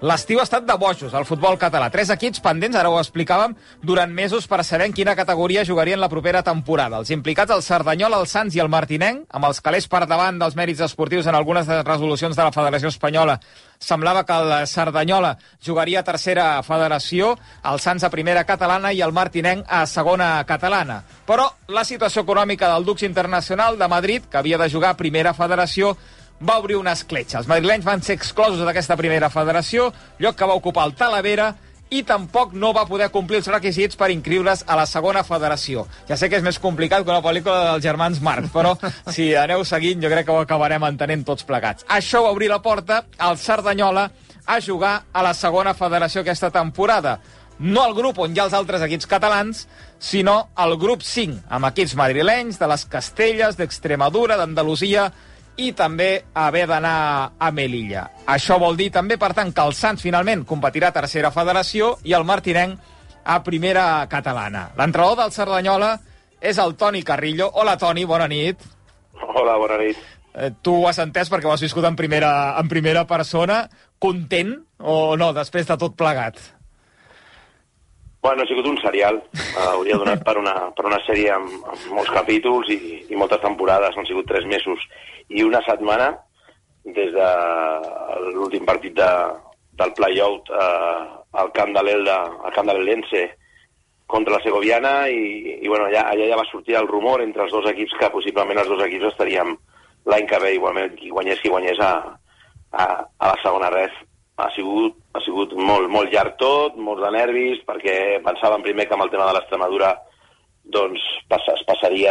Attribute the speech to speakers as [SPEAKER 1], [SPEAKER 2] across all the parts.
[SPEAKER 1] L'estiu ha estat de bojos al futbol català. 3 equips pendents, ara ho explicàvem, durant mesos per saber en quina categoria jugarien la propera temporada. Els implicats, el Cerdanyola, el Sants i el Martinenc, amb els calés per davant dels mèrits esportius en algunes resolucions de la Federació Espanyola. Semblava que el Cerdanyola jugaria a tercera federació, el Sants a primera catalana i el Martinenc a segona catalana. Però la situació econòmica del Dux Internacional de Madrid, que havia de jugar a primera federació, va obrir una escletxa. Els madrilenys van ser exclosos d'aquesta primera federació, lloc que va ocupar el Talavera, i tampoc no va poder complir els requisits per inscriure's a la segona federació. Ja sé que és més complicat que una pel·lícula dels germans Marx, però si aneu seguint jo crec que ho acabarem entenent tots plegats. Això va obrir la porta al Cerdanyola a jugar a la segona federació aquesta temporada. No al grup on hi ha els altres equips catalans, sinó al grup 5, amb equips madrilenys, de les Castelles, d'Extremadura, d'Andalusia, i també haver d'anar a Melilla. Això vol dir també, per tant, que el Sants finalment competirà a tercera federació i el Martinenc a primera catalana. L'entrenador del Cerdanyola és el Toni Carrillo. Hola, Toni, bona nit.
[SPEAKER 2] Hola, bona nit.
[SPEAKER 1] Tu ho has entès perquè ho has viscut en primera persona. Content o no, després de tot plegat?
[SPEAKER 2] Bueno, ha sigut un serial. Hauria donat per una sèrie amb molts capítols i moltes temporades. Han sigut 3 mesos i una setmana des de l'últim partit del play-out al camp de l'Elda, al camp de l'Eldense contra la Segoviana i bueno, allà ja va sortir el rumor entre els dos equips que possiblement els dos equips estaríem l'any que ve igualment qui guanyés a la segona ref. Ha sigut molt llarg tot, molts de nervis, perquè pensàvem primer que amb el tema de l'Extremadura doncs es passaria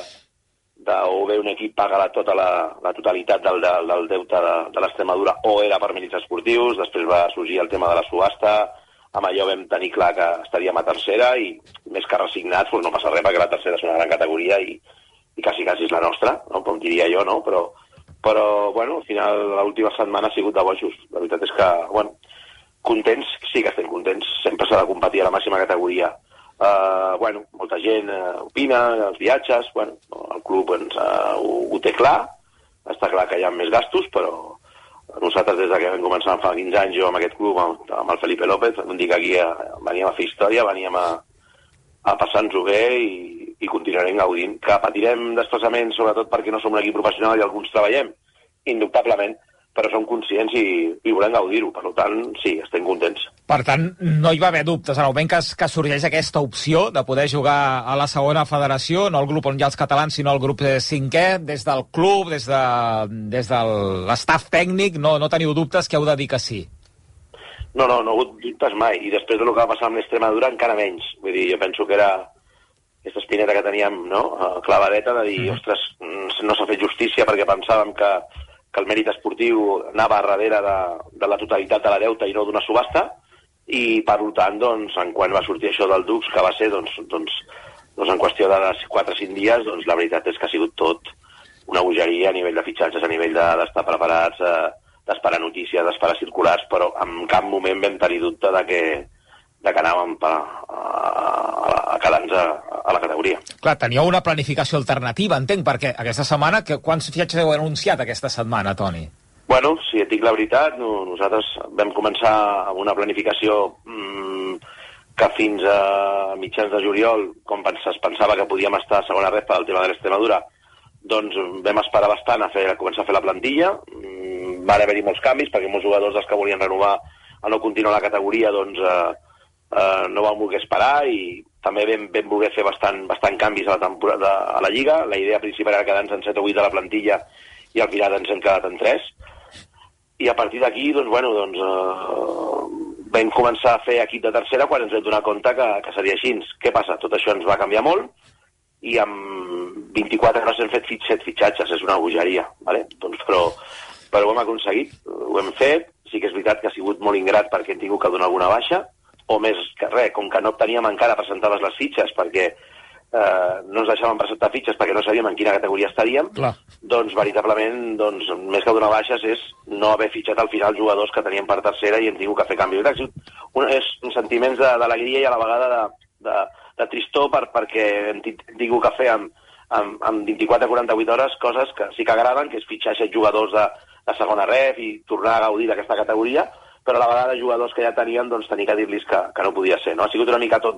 [SPEAKER 2] o bé un equip paga tota la totalitat del deute de l'Extremadura o era per mèrits esportius, després va sorgir el tema de la subhasta, amb allò vam tenir clar que estaríem a tercera i més que resignats, doncs no passa res perquè la tercera és una gran categoria i quasi és la nostra, no? Com diria jo, no? Però bueno, al final l'última setmana ha sigut de bojos. La veritat és que, bueno, contents, sí que estem contents, sempre s'ha de competir a la màxima categoria. Bueno, molta gent opina, els viatges, bueno, el club ho té clar, està clar que hi ha més gastos, però nosaltres des que vam començar fa 15 anys jo amb aquest club, amb el Felipe López, vam dir que aquí veníem a fer història, veníem a passar-nos-ho bé i continuarem gaudint. Que patirem desplaçaments, sobretot perquè no som un equip professional i alguns treballem, indubtablement, però som conscients i volem gaudir-ho. Per tant, sí, estem contents.
[SPEAKER 1] Per tant, no hi va haver dubtes en el moment que sorgeix aquesta opció de poder jugar a la segona federació, no el grup on hi ha els catalans, sinó el grup 5è, des del club, des de l'estaf tècnic, no teniu dubtes que heu de dir que sí?
[SPEAKER 2] No ha hagut dubtes mai, i després del que va passar amb l'Extremadura encara menys. Vull dir, jo penso que era aquesta espineta que teníem, no?, clavadeta, de dir, ostres, no s'ha fet justícia perquè pensàvem que el mèrit esportiu anava darrere de la totalitat de la deuta i no d'una subhasta, i per tant, doncs, quan va sortir això del Dux, que va ser, doncs en qüestió de 4 o 5 dies, doncs la veritat és que ha sigut tot una bogeria a nivell de fitxatges, a nivell d'estar preparats, d'esperar notícies, d'esperar circulars, però en cap moment vam tenir dubte de que anàvem a quedar-nos a la categoria.
[SPEAKER 1] Clar, teníeu una planificació alternativa, entenc, perquè aquesta setmana, quants fitxatges heu anunciat aquesta setmana, Toni?
[SPEAKER 2] Bueno, si et dic la veritat, nosaltres vam començar amb una planificació que fins a mitjans de juliol, com es pensava que podíem estar a segona ref pel tema de l'Extremadura, doncs vam esperar bastant a començar a fer la plantilla. Van haver-hi molts canvis, perquè molts jugadors dels que volien renovar a no continuar a la categoria, doncs no vam voler esperar i també vam voler fer bastant canvis a la Lliga. La idea principal era quedar-nos en 7 o 8 de la plantilla i al final ens hem quedat en 3. I a partir d'aquí, vam començar a fer equip de tercera quan ens vam donar compte que seria així. Què passa? Tot això ens va canviar molt i en 24 hores hem fet 7 fitxatges. És una bogeria, ¿vale? Però ho hem aconseguit, ho hem fet. Sí que és veritat que ha sigut molt ingrat perquè hem tingut que donar alguna baixa, o més que res, com que no teníem encara presentades les fitxes perquè no ens deixaven presentar fitxes perquè no sabíem en quina categoria estaríem.
[SPEAKER 1] Clar. Doncs
[SPEAKER 2] veritablement, més que donar baixes és no haver fitxat al final jugadors que teníem per tercera i hem tingut que fer canvis. És sentiments d'alegria i a la vegada de tristor perquè hem tingut que fer amb 24 a 48 hores coses que sí que agraden, que és fitxar 7 jugadors de segona ref i tornar a gaudir d'aquesta categoria, però a la vegada jugadors que ja tenien, doncs tenir que dir-los que no podia ser, no? Ha sigut una mica tot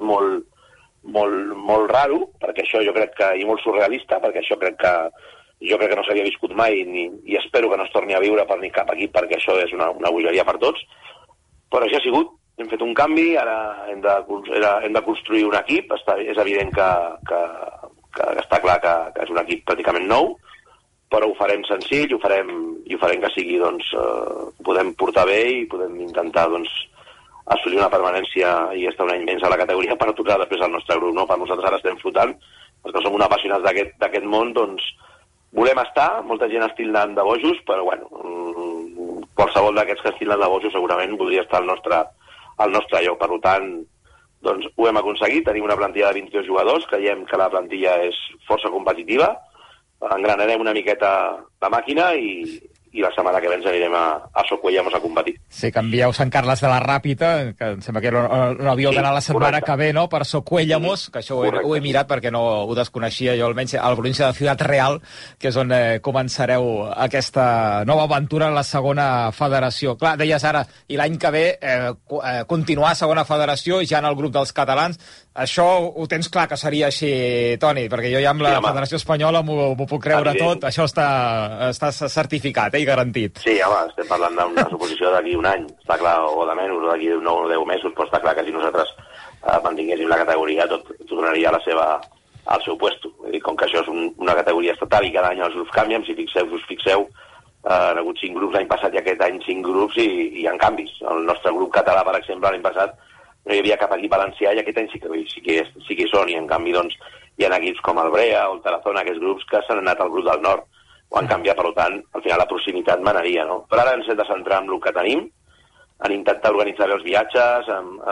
[SPEAKER 2] molt raro, perquè això jo crec que, i molt surrealista, perquè això crec que no s'havia viscut mai i espero que no es torni a viure per ni cap equip, perquè això és una bogeria per tots, però això ha sigut, hem fet un canvi, ara hem de construir un equip, és evident que està clar que és un equip pràcticament nou, però ho farem senzill, ho farem que sigui, doncs, podem portar bé i podem intentar, doncs, assolir una permanència i estar un any més a la categoria per aturar després el nostre grup, no? Per nosaltres ara estem flotant, perquè som uns apassionats d'aquest món, doncs volem estar, molta gent estil de bojos, però bueno, qualsevol d'aquests que estilen de bojos segurament voldria estar al nostre lloc. Per tant, doncs ho hem aconseguit, tenim una plantilla de 22 jugadors, creiem que la plantilla és força competitiva, engranarem una miqueta la màquina i la setmana que ve ens anirem a Socuellamos a competir.
[SPEAKER 1] Sí, canvieu Sant Carles de la Ràpita, que em sembla que era on havíeu d'anar la setmana que ve, no?, per Socuellamos, que això ho he mirat perquè no ho desconeixia jo, almenys a la província de Ciutat Real, que és on començareu aquesta nova aventura en la segona federació. Clar, deies ara, i l'any que ve continuar a segona federació ja en el grup dels catalans. Això ho tens clar que seria així, Toni, perquè jo ja amb la Federació Espanyola m'ho puc creure tot, això està certificat, i garantit.
[SPEAKER 2] Sí, home, estem parlant d'una suposició d'aquí un any, està clar, o de menys, o d'aquí 9 o 10 mesos, però està clar que si nosaltres mantinguéssim la categoria, tot donaria al seu puesto. Com que això és una categoria estatal i cada any els grups canvien, si us fixeu, han hagut 5 grups l'any passat i aquest any 5 grups i hi ha canvis. El nostre grup català, per exemple, l'any passat no hi havia cap equip valencià i aquest any sí que hi són, i en canvi doncs, hi ha equips com el Brea o el Tarazona, aquests grups que s'han anat al grup del nord, ho han canviat, per tant, al final la proximitat manaria, no? Però ara ens hem de centrar en el que tenim, en intentar organitzar bé els viatges,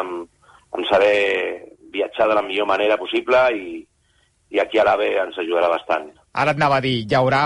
[SPEAKER 2] en saber viatjar de la millor manera possible i aquí a l'AVE ens ajudarà bastant.
[SPEAKER 1] Ara et anava a dir, hi ha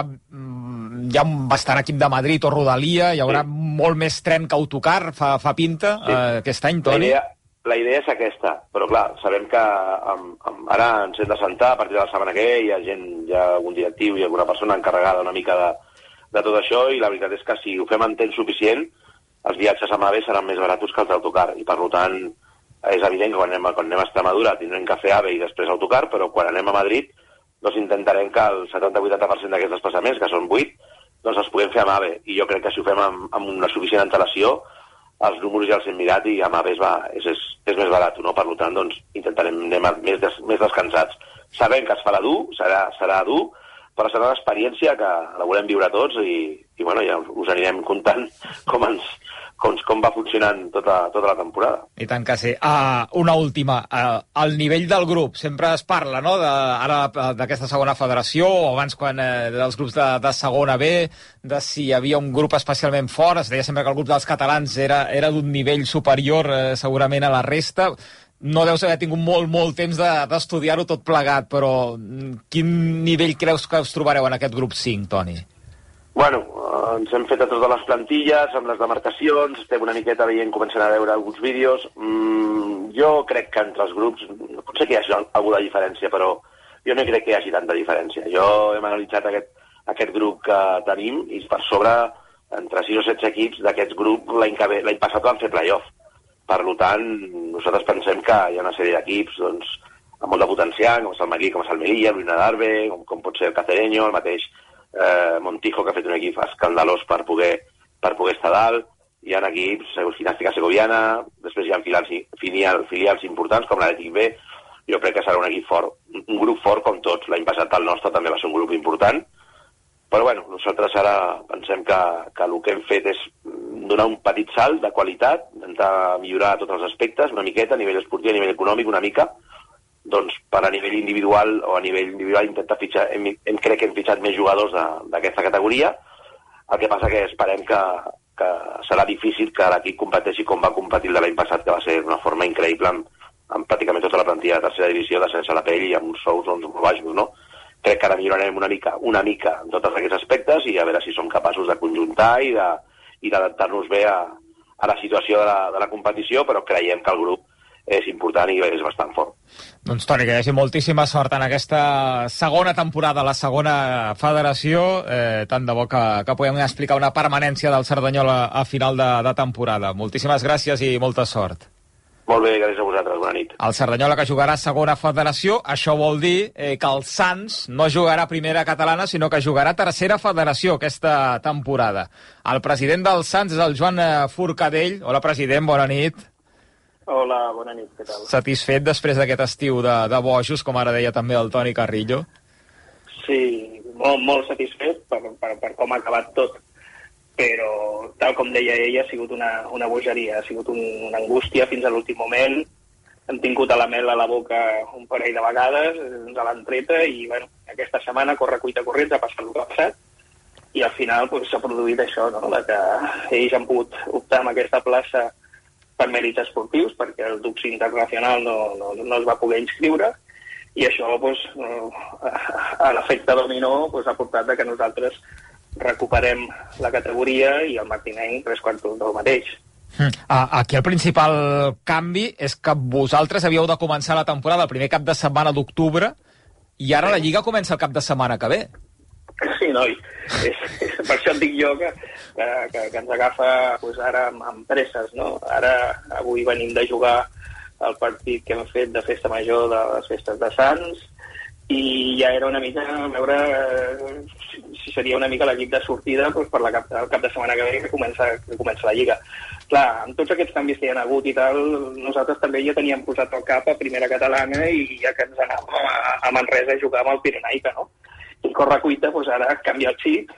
[SPEAKER 1] bastant equip de Madrid o Rodalia, hi haurà molt més tren que autocar, fa pinta, aquest any, Toni?
[SPEAKER 2] La idea és aquesta, però clar, sabem que ara ens hem de sentar a partir de la setmana que ve, hi ha algun directiu i alguna persona encarregada una mica de tot això, i la veritat és que si ho fem en temps suficient, els viatges amb AVE seran més barats que els d'autocar, i per tant és evident que quan anem a Extremadura tindrem que fer AVE i després autocar, però quan anem a Madrid doncs intentarem que el 70-80% d'aquests desplaçaments, que són 8, doncs els puguem fer amb AVE, i jo crec que si ho fem amb una suficient antelació, els números ja els hem mirat i amb AVE és més barat, no? Per tant, doncs, intentarem anar més descansats. Sabem que es farà dur, serà dur, però serà una experiència que la volem viure tots i bueno, ja us anirem contant com va funcionant tota la temporada.
[SPEAKER 1] I tant que sí. Una última. El nivell del grup. Sempre es parla, no?, ara d'aquesta segona federació, o abans quan dels grups de segona B, de si hi havia un grup especialment fort. Es deia sempre que el grup dels catalans era d'un nivell superior segurament a la resta. No deus haver tingut molt temps d'estudiar-ho tot plegat, però quin nivell creus que us trobareu en aquest grup 5, Toni?
[SPEAKER 2] Bueno, ens hem fet a totes les plantilles, amb les demarcacions, estem una miqueta veient, començant a veure alguns vídeos. Jo crec que entre els grups, potser que hi hagi alguna diferència, però jo no crec que hi hagi tanta diferència. Jo hem analitzat aquest grup que tenim i per sobre, entre 6 o 16 equips d'aquests grups, l'any passat van fer play-off. Per tant, nosaltres pensem que hi ha una sèrie d'equips doncs, amb molt de potencial, com és el Madrid, com és el Melilla, el Luina d'Arbe, com pot ser el Cacereño, el mateix Montijo, que ha fet un equip escandalós per poder estar dalt. Hi ha equips, Ginàstica Segoviana, després hi ha filials importants com l'Atlètic B. Jo crec que serà un equip fort, un grup fort com tots. L'any passat el nostre també va ser un grup important, però bueno, nosaltres ara pensem que el que hem fet és donar un petit salt de qualitat, intentar millorar tots els aspectes, una miqueta, a nivell esportiu, a nivell econòmic, una mica, doncs per a nivell individual intentar fitxar, crec que hem fitxat més jugadors d'aquesta categoria. El que passa que esperem que serà difícil que l'equip competeixi com va competir de l'any passat, que va ser d'una forma increïble amb pràcticament tota la plantilla de tercera divisió, de sense la pell i amb uns sous molt baixos, no? Crec que ara millorarem una mica en tots aquests aspectes i a veure si som capaços de conjuntar i d'adaptar-nos bé a la situació de la competició, però creiem que el grup és important i és bastant fort.
[SPEAKER 1] Doncs Toni, que hi hagi moltíssima sort en aquesta segona temporada, la segona federació, tant de bo que puguem explicar una permanència del Cerdanyola a final de temporada. Moltíssimes gràcies i molta sort.
[SPEAKER 2] Molt bé, gràcies a vosaltres, bona nit.
[SPEAKER 1] El Cerdanyola, que jugarà a segona federació, això vol dir que el Sants no jugarà a primera catalana, sinó que jugarà a tercera federació aquesta temporada. El president del Sants és el Joan Forcadell. Hola, president, bona nit.
[SPEAKER 3] Hola, bona nit, què tal?
[SPEAKER 1] Satisfet després d'aquest estiu de bojos, com ara deia també el Toni Carrillo?
[SPEAKER 3] Sí, molt satisfet per com ha acabat tot, però tal com deia ella ha sigut una bogeria, ha sigut una angústia fins a l'últim moment. Hem tingut a la mel a la boca un parell de vegades, ens l'han treta i bueno, aquesta setmana corre-cuita corrents ha passat el que ha passat i al final s'ha produït això, no? Que ells han pogut optar amb aquesta plaça per mèrits esportius, perquè el Dux Internacional no es va poder inscriure, i això, a l'efecte dominó, ha portat que nosaltres recuperem la categoria i el Martinenc 3/4 del mateix.
[SPEAKER 1] Aquí el principal canvi és que vosaltres havíeu de començar la temporada el primer cap de setmana d'octubre i ara la Lliga comença el cap de setmana que ve.
[SPEAKER 3] Sí, noi. Per això et dic jo que ens agafa ara amb presses, no? Ara, avui venim de jugar el partit que hem fet de festa major de les festes de Sants i ja era una mica a veure si seria una mica l'equip de sortida per el cap de setmana que ve que comença la Lliga. Clar, amb tots aquests canvis que hi ha hagut i tal, nosaltres també ja teníem posat el cap a primera catalana i ja que ens anàvem a Manresa a jugar amb el Pirenaica, no? I corre-cuita, ara canvia el xip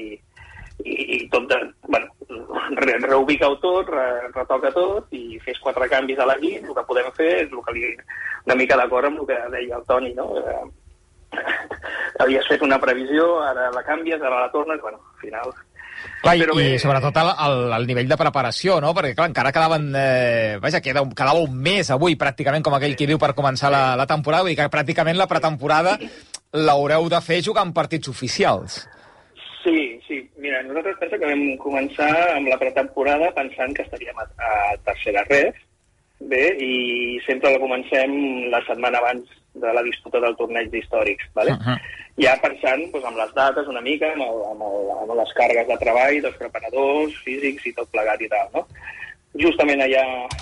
[SPEAKER 3] i tot reubica-ho tot, retoca tot i fes 4 canvis a l'equip. El que podem fer és una mica d'acord amb el que deia el Toni, no? Havies fet una previsió, ara la canvies, ara la tornes, al final...
[SPEAKER 1] Clar, i sobretot el nivell de preparació, no? Perquè, clar, encara quedaven... quedava un mes avui, pràcticament, com aquell qui diu, per començar la temporada. Vull dir que pràcticament la pretemporada l'haureu de fer jugant partits oficials.
[SPEAKER 3] Sí. Mira, nosaltres penso que vam començar amb la pretemporada pensant que estaríem a tercera ref, bé, i sempre la comencem la setmana abans de la disputa del torneig d'històrics, ¿vale? Ja pensant amb les dates una mica, amb les càrregues de treball dels preparadors físics i tot plegat i tal, no? Justament allà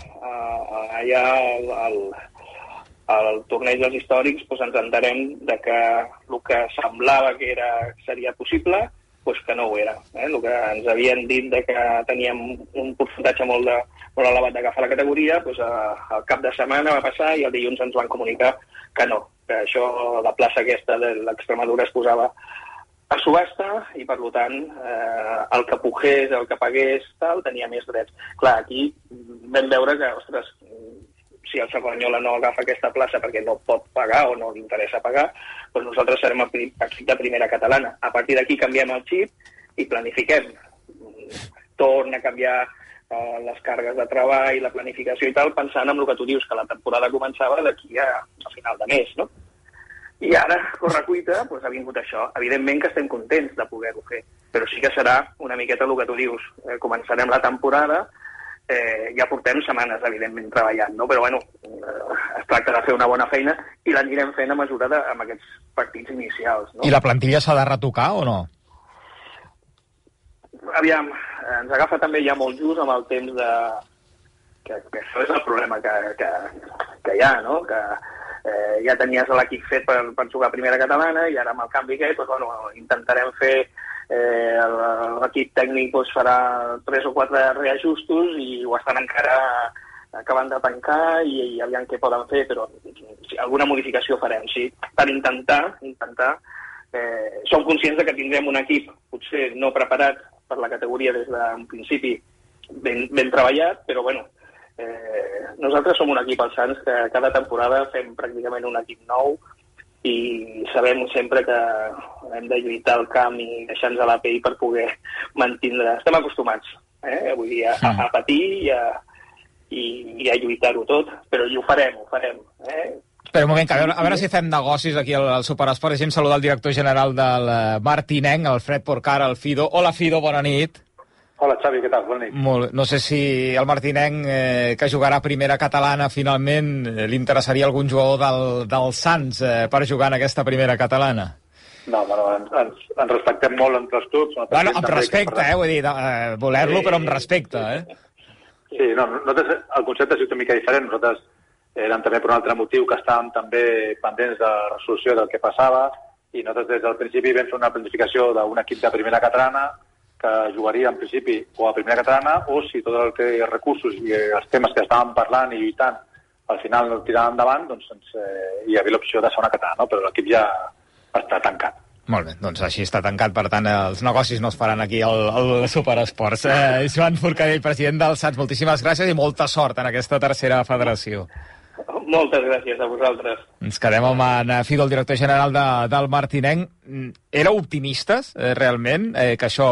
[SPEAKER 3] al torneig dels històrics ens entenem de que el que semblava que seria possible, que no ho era. El que ens havien dit de que teníem un percentatge molt elevat d'agafar la categoria, al cap de setmana va passar i el dilluns ens van comunicar que no, que això, la plaça aquesta de l'Extremadura es posava a subhasta i, per tant, el que pugés, el que pagués, tenia més drets. Clar, aquí vam veure que, ostres, si el Cerdanyola no agafa aquesta plaça perquè no pot pagar o no li interessa pagar, doncs nosaltres serem equip de primera catalana. A partir d'aquí canviem el xip i planifiquem. Torna a canviar les càrregues de treball, la planificació i tal, pensant en el que tu dius, que la temporada començava d'aquí a final de mes, no? I ara, corre-cuita, ha vingut això. Evidentment que estem contents de poder-ho fer, però sí que serà una miqueta el que tu dius. Començarem la temporada, ja portem setmanes, evidentment, treballant, no? Però, es tracta de fer una bona feina i l'anirem fent a mesura amb aquests partits inicials, no?
[SPEAKER 1] I la plantilla s'ha de retocar o no?
[SPEAKER 3] Aviam, ens agafa també ja molt just amb el temps que això és el problema que hi ha, no? Que ja tenies l'equip fet per jugar a primera catalana i ara amb el canvi que intentarem fer l'equip tècnic farà 3 o 4 reajustos i ho estan encara acabant de tancar i aviam què poden fer, però alguna modificació farem, sí, per intentar som conscients que tindrem un equip potser no preparat per la categoria des d'un principi ben treballat, però nosaltres som un equip als Sants que cada temporada fem pràcticament un equip nou i sabem sempre que hem de lluitar al camp i deixar-nos a la pell per poder mantindre... Estem acostumats, vull dir, a patir i a lluitar-ho tot, però ho farem,
[SPEAKER 1] Espera un moment, a veure si fem negocis aquí al Superesport. Deixem saludar el director general del Martinenc, el Fred Porcar, el Fido. Hola, Fido, bona nit.
[SPEAKER 4] Hola, Xavi, què tal? Bona nit.
[SPEAKER 1] No sé si el martinenc, que jugarà a primera catalana, finalment li interessaria algun jugador del Sants per jugar en aquesta primera catalana.
[SPEAKER 4] No, ens respectem molt entre els clubs.
[SPEAKER 1] Bueno, amb respecte, vull dir, voler-lo, però amb respecte,
[SPEAKER 4] Sí, no, nosaltres, el concepte és una mica diferent. Nosaltres érem també per un altre motiu que estàvem també pendents de la resolució del que passava, i nosaltres des del principi vam fer una planificació d'un equip de primera catalana que jugaria en principi o a primera catalana, o si tot el que recursos i els temes que estàvem parlant i lluitant al final no tiraven endavant, doncs hi havia l'opció de segona catalana, no? Però l'equip ja està tancat.
[SPEAKER 1] Molt bé, doncs així està tancat, per tant els negocis no es faran aquí al Superesports. Joan Forcadell, president del Sants, moltíssimes gràcies i molta sort en aquesta tercera federació.
[SPEAKER 3] Moltes gràcies a vosaltres.
[SPEAKER 1] Ens quedem amb en Fido, el director general del martinenc. Éreu optimistes, realment, que això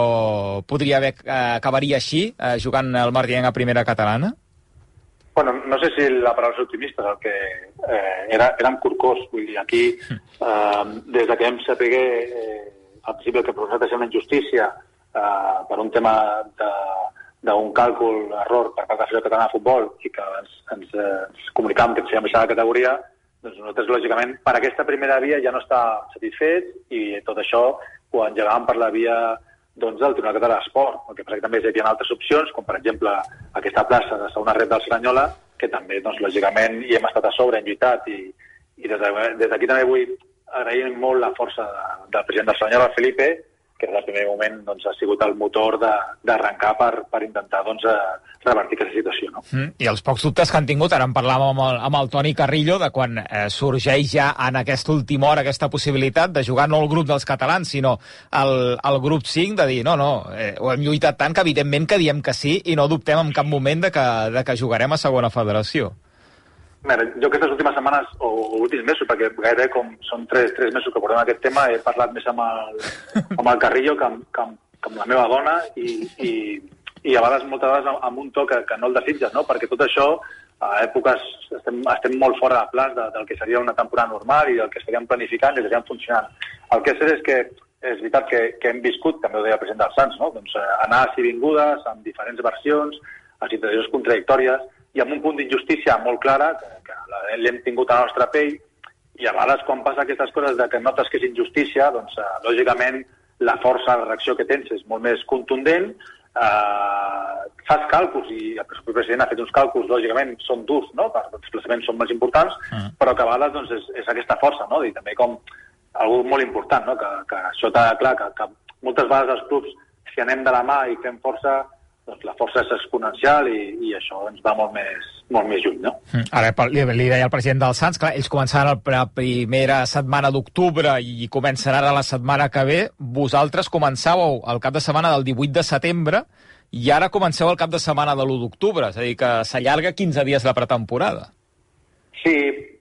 [SPEAKER 1] acabaria així, jugant el martinenc a primera catalana?
[SPEAKER 4] Bueno, no sé si la paraula és optimista, el que érem curcós. Vull dir, aquí, des de que vam saber al principi el que per nosaltres és una injustícia per un tema d'un càlcul, error per part de la Federació Catalana de Futbol, i que ens comunicàvem que ens fèiem baixar de categoria, doncs nosaltres, lògicament, per aquesta primera via ja no està satisfet, i tot això ho engegàvem per la via del Tribunal Català d'Esport. El que passa que també hi havia altres opcions, com per exemple aquesta plaça de segona rep del Cerdanyola, que també, doncs, lògicament, hi hem estat a sobre, hem lluitat, i des d'aquí també vull agrair molt la força del president del Cerdanyola, el Felipe, que des del primer moment doncs, ha sigut el motor d'arrencar per intentar doncs, revertir aquesta situació. No?
[SPEAKER 1] I els pocs dubtes que han tingut, ara en parlàvem amb el Toni Carrillo, de quan sorgeix ja en aquesta última hora aquesta possibilitat de jugar no el grup dels catalans, sinó el grup 5, de dir, no, ho hem lluitat tant que evidentment que diem que sí i no dubtem en cap moment de que jugarem a segona federació.
[SPEAKER 4] Mira, jo aquestes últimes setmanes, o últims mesos, perquè gairebé com són tres mesos que portem aquest tema, he parlat més amb el Carrillo que amb la meva dona, i a vegades, moltes vegades, amb un to que no el desitges, no? Perquè tot això, a èpoques, estem molt fora de plans del que seria una temporada normal i del que estaríem planificant i que estaríem funcionant. El que és cert és que és veritat que hem viscut, també ho deia el president del Sants, no? Doncs anades i vingudes, amb diferents versions, amb situacions contradictòries, i amb un punt d'injustícia molt clara, que l'hem tingut a la nostra pell, i a vegades quan passa aquestes coses de que notes que és injustícia, doncs lògicament la força, la reacció que tens és molt més contundent, fas càlculs, i el president ha fet uns càlculs, lògicament són durs, no? Els desplaçaments són més importants, però que a vegades doncs, és aquesta força, no? I també com algo molt important, no? Que això està clar, que moltes vegades els clubs, si anem de la mà i fem força, doncs la força és exponencial i això ens va molt més lluny, no?
[SPEAKER 1] Ara li deia el president del Sants, clar, ells començaran la primera setmana d'octubre i començaran ara la setmana que ve. Vosaltres començàveu el cap de setmana del 18 de setembre i ara comenceu el cap de setmana de l'1 d'octubre, és a dir, que s'allarga 15 dies la pretemporada.
[SPEAKER 4] Sí.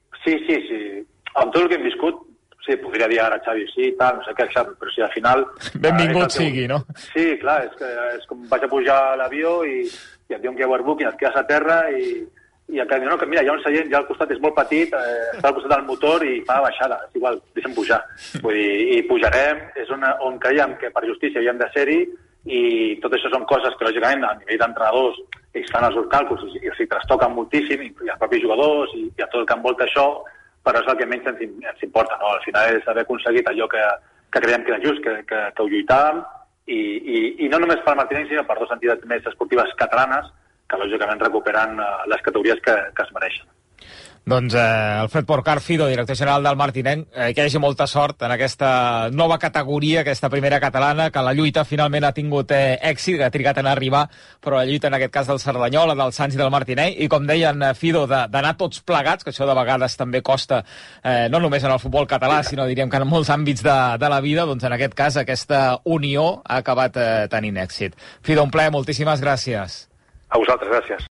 [SPEAKER 4] Amb tot el que hem viscut, sí, podria dir ara, Xavi, sí, tal, no sé què, però si al final...
[SPEAKER 1] Benvingut sigui, no?
[SPEAKER 4] Sí, clar, és com vaig a pujar a l'avió i et diuen que hi ha overbooking, et quedes a terra i encara diuen, no, que mira, hi ha un seient, ja al costat és molt petit, està al costat del motor i fa baixada, és igual, deixem pujar. Vull dir, i pujarem, és on creiem que per justícia havíem de ser-hi, i tot això són coses que, lògicament, a nivell d'entrenadors, ells fan els càlculs i s'hi trastoquen moltíssim, i els propis jugadors, i a tot el que envolta això, però és el que menys ens importa, no? Al final és haver aconseguit allò que creiem que era just, que ho lluitàvem, i no només per Martinenc, sinó per dues entitats més esportives catalanes, que lògicament recuperen les categories que es mereixen.
[SPEAKER 1] Doncs Alfred Porcar, Fido, director general del martinenc, que hi hagi molta sort en aquesta nova categoria, aquesta primera catalana, que la lluita finalment ha tingut èxit, que ha trigat en arribar, però la lluita en aquest cas del Cerdanyola, del Sants i del martinenc, i com deien, Fido, d'anar tots plegats, que això de vegades també costa, no només en el futbol català, sinó diríem que en molts àmbits de la vida, doncs en aquest cas aquesta unió ha acabat tenint èxit. Fido, un plaer, moltíssimes gràcies.
[SPEAKER 4] A vosaltres, gràcies.